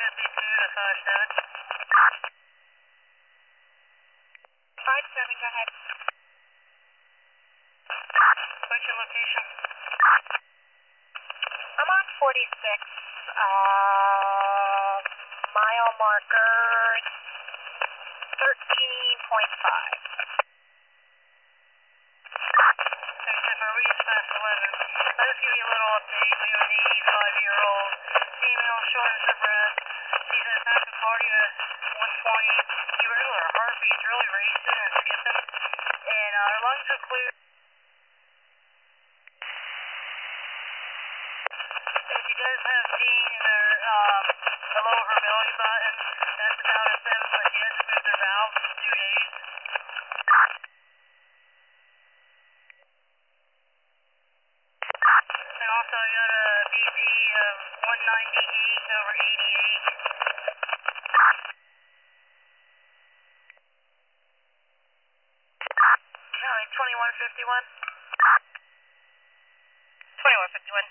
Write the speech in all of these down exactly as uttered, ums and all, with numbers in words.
fifty-two to five seven. five seven, go ahead. What's your location? I'm on forty-six, uh, mile marker thirteen point five. Jennifer, we just passed eleven. I'll just give you a little update. We have an eighty-five-year-old female, shortness of breath. She's at tachycardia one twenty. Irregular heartbeat's really racing and skipping. And uh, her lungs are clear. And she does have pain in her, um, below her belly button. That's about a seven, but she hasn't moved her valves in two days. And also I got a B P of one ninety-eight over eighty-eight. County twenty-one fifty-one. twenty-one fifty-one.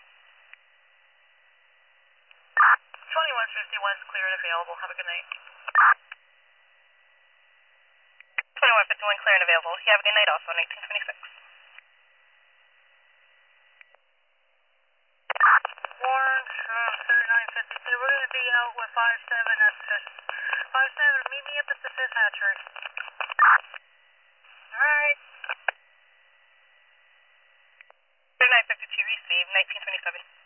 twenty-one fifty-one is clear and available. Have a good night. twenty-one fifty-one clear and available. You have a good night also, nineteen twenty-six. Warren from thirty-nine fifty-two. We're going to be out with five seven at the fifth. five seven, meet me up at the fifth hatchery. Alright. thirty-nine fifty-two received, nineteen twenty-seven.